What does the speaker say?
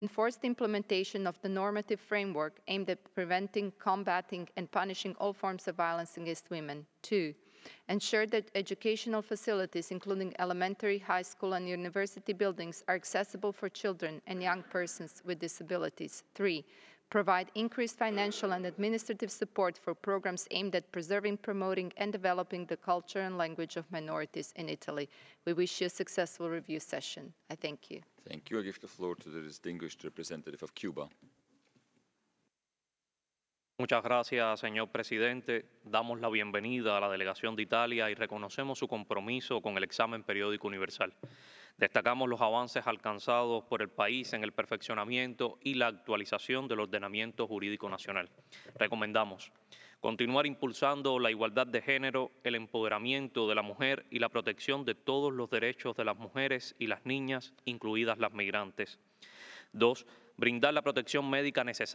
enforce the implementation of the normative framework aimed at preventing, combating, and punishing all forms of violence against women. 2, ensure that educational facilities, including elementary, high school, and university buildings, are accessible for children and young persons with disabilities. 3, provide increased financial and administrative support for programs aimed at preserving, promoting, and developing the culture and language of minorities in Italy. We wish you a successful review session. I thank you. Thank you. I give the floor to the distinguished representative of Cuba. Muchas gracias, señor presidente. Damos la bienvenida a la delegación de Italia y reconocemos su compromiso con el examen periódico universal. Destacamos los avances alcanzados por el país en el perfeccionamiento y la actualización del ordenamiento jurídico nacional. Recomendamos continuar impulsando la igualdad de género, el empoderamiento de la mujer y la protección de todos los derechos de las mujeres y las niñas, incluidas las migrantes. 2, brindar la protección médica necesaria